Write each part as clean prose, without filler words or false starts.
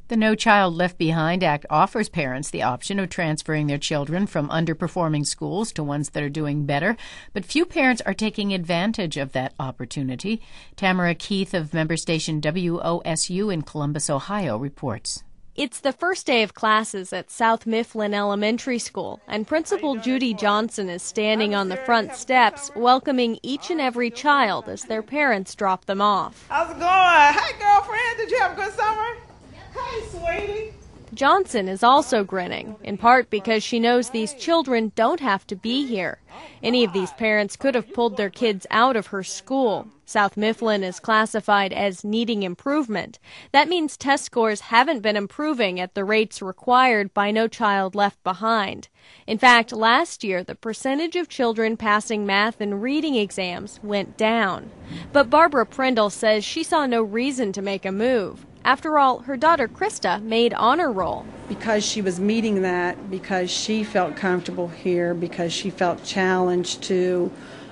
The No Child Left Behind Act offers parents the option of transferring their children from underperforming schools to ones that are doing better, but few parents are taking advantage of that opportunity. Tamara Keith of member station WOSU in Columbus, Ohio, reports. It's the first day of classes at South Mifflin Elementary School, and Principal Judy Johnson is standing on the front steps welcoming each and every child as their parents drop them off. How's it going? Hey, girlfriend, did you have a good summer? Hey, sweetie. Johnson is also grinning, in part because she knows these children don't have to be here. Any of these parents could have pulled their kids out of her school. South Mifflin is classified as needing improvement. That means test scores haven't been improving at the rates required by No Child Left Behind. In fact, last year, the percentage of children passing math and reading exams went down. But Barbara Prindle says she saw no reason to make a move. After all, her daughter Krista made honor roll. Because she was meeting that, because she felt comfortable here, because she felt challenged to,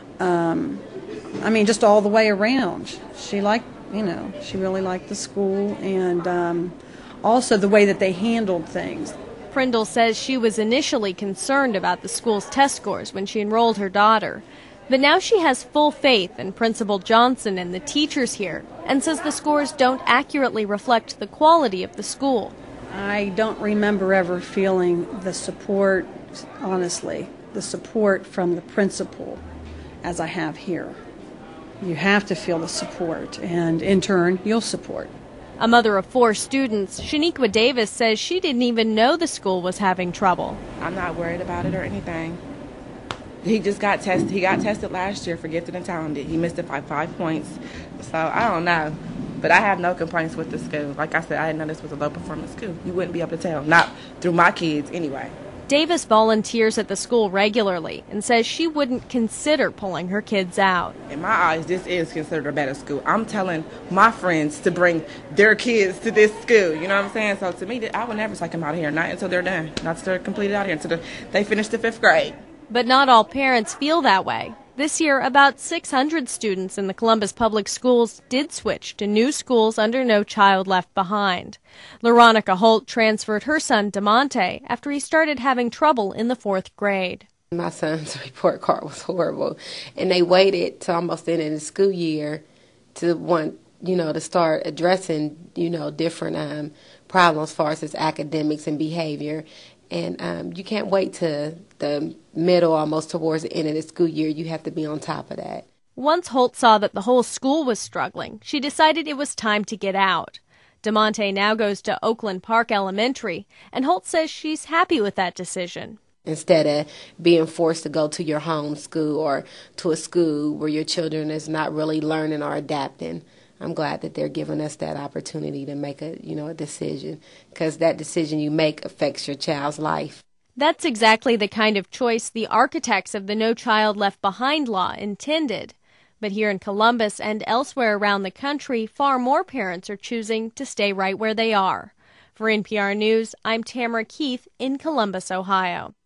just all the way around. She she really liked the school and also the way that they handled things. Prindle says she was initially concerned about the school's test scores when she enrolled her daughter. But now she has full faith in Principal Johnson and the teachers here and says the scores don't accurately reflect the quality of the school. I don't remember ever feeling the support, honestly, the support from the principal as I have here. You have to feel the support, and in turn, you'll support. A mother of 4 students, Shaniqua Davis, says she didn't even know the school was having trouble. I'm not worried about it or anything. He just got tested. He got tested last year for gifted and talented. He missed it by 5 points. So I don't know. But I have no complaints with the school. Like I said, I didn't know this was a low-performance school. You wouldn't be able to tell. Not through my kids anyway. Davis volunteers at the school regularly and says she wouldn't consider pulling her kids out. In my eyes, this is considered a better school. I'm telling my friends to bring their kids to this school. You know what I'm saying? So to me, I would never take them out of here. Not until they're done. Not until they're completed out here. Until they finish the 5th grade. But not all parents feel that way. This year, about 600 students in the Columbus Public Schools did switch to new schools under No Child Left Behind. Leronica Holt transferred her son, DeMonte, after he started having trouble in the 4th grade. My son's report card was horrible, and they waited to almost the end of the school year to start addressing, different problems as far as his academics and behavior. And you can't wait to the middle, almost towards the end of the school year. You have to be on top of that. Once Holt saw that the whole school was struggling, she decided it was time to get out. DeMonte now goes to Oakland Park Elementary, and Holt says she's happy with that decision. Instead of being forced to go to your home school or to a school where your children is not really learning or adapting, I'm glad that they're giving us that opportunity to make a decision, because that decision you make affects your child's life. That's exactly the kind of choice the architects of the No Child Left Behind law intended. But here in Columbus and elsewhere around the country, far more parents are choosing to stay right where they are. For NPR News, I'm Tamara Keith in Columbus, Ohio.